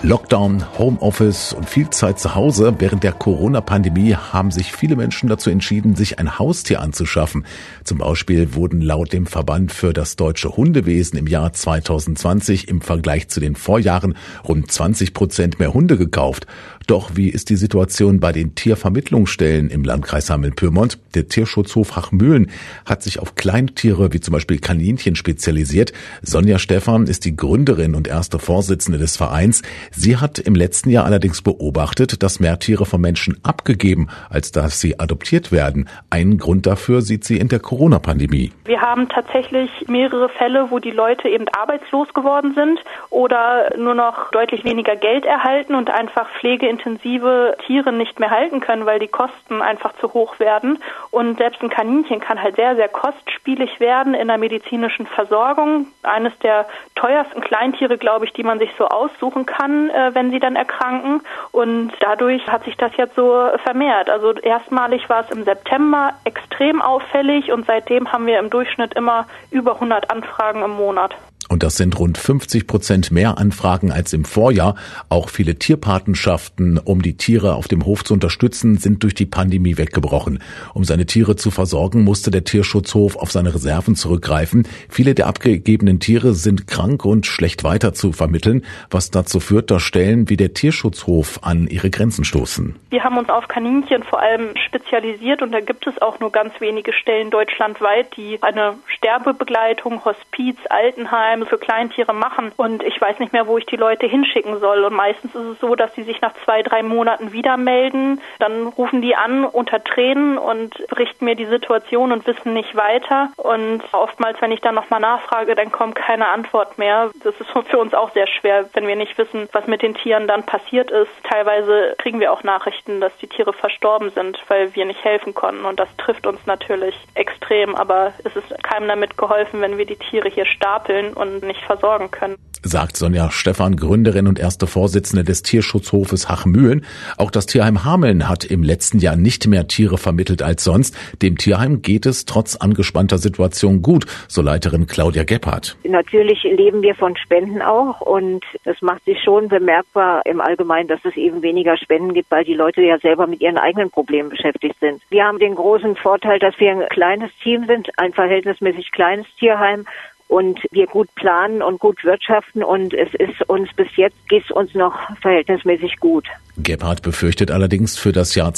Lockdown, Homeoffice und viel Zeit zu Hause. Während der Corona-Pandemie haben sich viele Menschen dazu entschieden, sich ein Haustier anzuschaffen. Zum Beispiel wurden laut dem Verband für das deutsche Hundewesen im Jahr 2020 im Vergleich zu den Vorjahren rund 20% mehr Hunde gekauft. Doch wie ist die Situation bei den Tiervermittlungsstellen im Landkreis Hameln-Pyrmont? Der Tierschutzhof Hachmühlen hat sich auf Kleintiere wie zum Beispiel Kaninchen spezialisiert. Sonja Stephan ist die Gründerin und erste Vorsitzende des Vereins. Sie hat im letzten Jahr allerdings beobachtet, dass mehr Tiere von Menschen abgegeben, als dass sie adoptiert werden. Einen Grund dafür sieht sie in der Corona-Pandemie. Wir haben tatsächlich mehrere Fälle, wo die Leute eben arbeitslos geworden sind oder nur noch deutlich weniger Geld erhalten und einfach pflegeintensive Tiere nicht mehr halten können, weil die Kosten einfach zu hoch werden. Und selbst ein Kaninchen kann halt sehr, sehr kostspielig werden in der medizinischen Versorgung. Eines der teuersten Kleintiere, glaube ich, die man sich so aussuchen kann, wenn sie dann erkranken. Und dadurch hat sich das jetzt so vermehrt. Also erstmalig war es im September extrem auffällig und seitdem haben wir im Durchschnitt immer über 100 Anfragen im Monat. Und das sind rund 50% mehr Anfragen als im Vorjahr. Auch viele Tierpatenschaften, um die Tiere auf dem Hof zu unterstützen, sind durch die Pandemie weggebrochen. Um seine Tiere zu versorgen, musste der Tierschutzhof auf seine Reserven zurückgreifen. Viele der abgegebenen Tiere sind krank und schlecht weiter zu vermitteln, was dazu führt, dass Stellen wie der Tierschutzhof an ihre Grenzen stoßen. Wir haben uns auf Kaninchen vor allem spezialisiert und da gibt es auch nur ganz wenige Stellen deutschlandweit, die eine Sterbebegleitung, Hospiz, Altenheim für Kleintiere machen und ich weiß nicht mehr, wo ich die Leute hinschicken soll und meistens ist es so, dass sie sich nach 2-3 Monaten wieder melden, dann rufen die an unter Tränen und berichten mir die Situation und wissen nicht weiter und oftmals, wenn ich dann nochmal nachfrage, dann kommt keine Antwort mehr. Das ist für uns auch sehr schwer, wenn wir nicht wissen, was mit den Tieren dann passiert ist. Teilweise kriegen wir auch Nachrichten, dass die Tiere verstorben sind, weil wir nicht helfen konnten und das trifft uns natürlich extrem, aber es ist keinem damit geholfen, wenn wir die Tiere hier stapeln und nicht versorgen können. Sagt Sonja Stephan, Gründerin und erste Vorsitzende des Tierschutzhofes Hachmühlen. Auch das Tierheim Hameln hat im letzten Jahr nicht mehr Tiere vermittelt als sonst. Dem Tierheim geht es trotz angespannter Situation gut, so Leiterin Claudia Gebhardt. Natürlich leben wir von Spenden auch und es macht sich schon bemerkbar im Allgemeinen, dass es eben weniger Spenden gibt, weil die Leute ja selber mit ihren eigenen Problemen beschäftigt sind. Wir haben den großen Vorteil, dass wir ein kleines Team sind, ein verhältnismäßig kleines Tierheim. Und wir gut planen und gut wirtschaften und bis jetzt geht es uns noch verhältnismäßig gut. Gebhardt befürchtet allerdings für das Jahr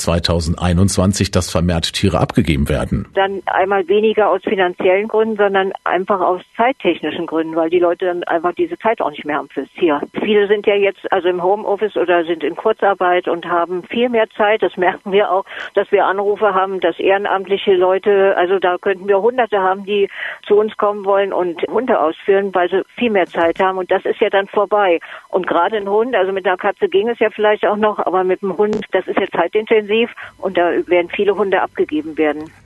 2021, dass vermehrt Tiere abgegeben werden. Dann einmal weniger aus finanziellen Gründen, sondern einfach aus zeittechnischen Gründen, weil die Leute dann einfach diese Zeit auch nicht mehr haben fürs Tier. Viele sind ja jetzt also im Homeoffice oder sind in Kurzarbeit und haben viel mehr Zeit. Das merken wir auch, dass wir Anrufe haben, dass ehrenamtliche Leute, also da könnten wir Hunderte haben, die zu uns kommen wollen und Hunde ausführen, weil sie viel mehr Zeit haben und das ist ja dann vorbei. Und gerade ein Hund, also mit einer Katze ging es ja vielleicht auch noch, aber mit dem Hund, das ist ja zeitintensiv und da werden viele Hunde abgegeben werden.